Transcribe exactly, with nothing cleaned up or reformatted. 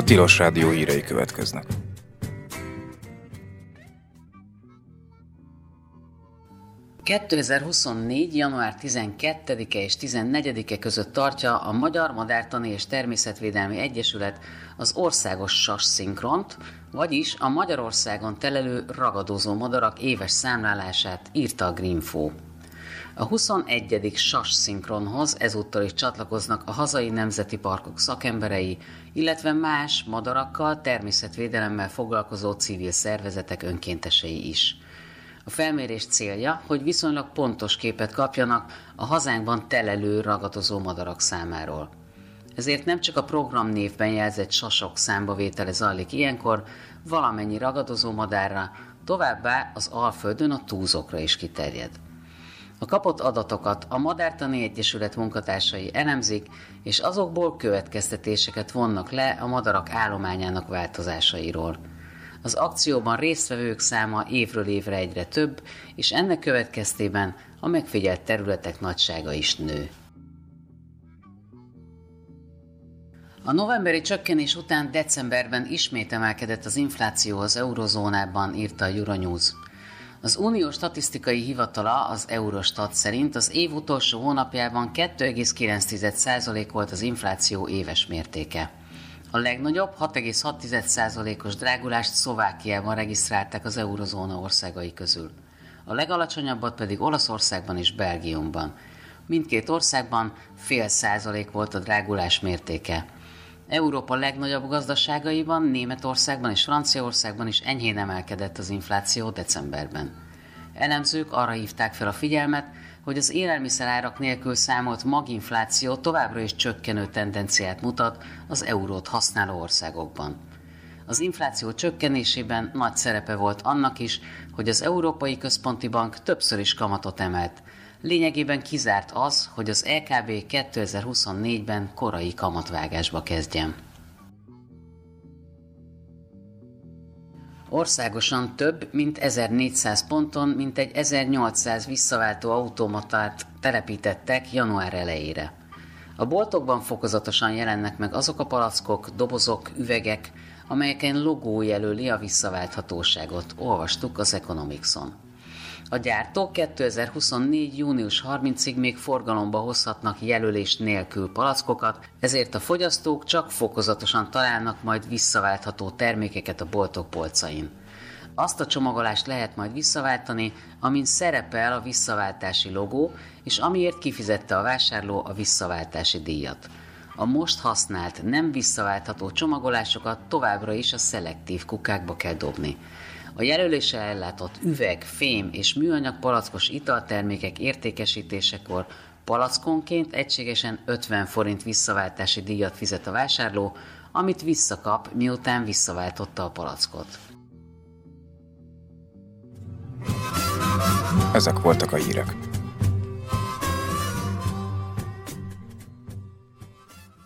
Tilos Rádió hírei következnek. kétezer-huszonnégy. január tizenkettedike és tizennegyedike között tartja a Magyar Madártani és Természetvédelmi Egyesület az országos sasszinkront, vagyis a Magyarországon telelő ragadozó madarak éves számlálását, írta a Greenfo. A huszonegyedik sasszinkronhoz ezúttal is csatlakoznak a hazai nemzeti parkok szakemberei, illetve más madarakkal, természetvédelemmel foglalkozó civil szervezetek önkéntesei is. A felmérés célja, hogy viszonylag pontos képet kapjanak a hazánkban telelő ragadozó madarak számáról. Ezért nem csak a programnévben jelzett sasok számbavétele zajlik ilyenkor, valamennyi ragadozó madárra, továbbá az Alföldön a túzokra is kiterjed. A kapott adatokat a Madártani Egyesület munkatársai elemzik, és azokból következtetéseket vonnak le a madarak állományának változásairól. Az akcióban résztvevők száma évről évre egyre több, és ennek következtében a megfigyelt területek nagysága is nő. A novemberi csökkenés után decemberben ismét emelkedett az infláció az eurozónában, írta a Euronews. Az Uniós Statisztikai Hivatala, az Eurostat szerint az év utolsó hónapjában kettő egész kilenc százalék volt az infláció éves mértéke. A legnagyobb hat egész hat százalékos drágulást Szlovákiában regisztrálták az eurozóna országai közül. A legalacsonyabbat pedig Olaszországban és Belgiumban. Mindkét országban fél százalék volt a drágulás mértéke. Európa legnagyobb gazdaságaiban, Németországban és Franciaországban is enyhén emelkedett az infláció decemberben. Elemzők arra hívták fel a figyelmet, hogy az élelmiszerárak nélkül számolt maginfláció továbbra is csökkenő tendenciát mutat az eurót használó országokban. Az infláció csökkenésében nagy szerepe volt annak is, hogy az Európai Központi Bank többször is kamatot emelt. Lényegében kizárt az, hogy az é ká bé kétezer-huszonnégyben korai kamatvágásba kezdjen. Országosan több mint ezernégyszáz ponton mintegy ezernyolcszáz visszaváltó automatát telepítettek január elejére. A boltokban fokozatosan jelennek meg azok a palackok, dobozok, üvegek, amelyeken logó jelöli a visszaválthatóságot, olvastuk az Economicson. A gyártók kétezer-huszonnégy. június harmincadikáig még forgalomba hozhatnak jelölés nélkül palackokat, ezért a fogyasztók csak fokozatosan találnak majd visszaváltható termékeket a boltok polcain. Azt a csomagolást lehet majd visszaváltani, amin szerepel a visszaváltási logó, és amiért kifizette a vásárló a visszaváltási díjat. A most használt, nem visszaváltható csomagolásokat továbbra is a szelektív kukákba kell dobni. A jelöléssel ellátott üveg, fém és műanyag palackos italtermékek értékesítésekor palackonként egységesen ötven forint visszaváltási díjat fizet a vásárló, amit visszakap, miután visszaváltotta a palackot. Ezek voltak a hírek.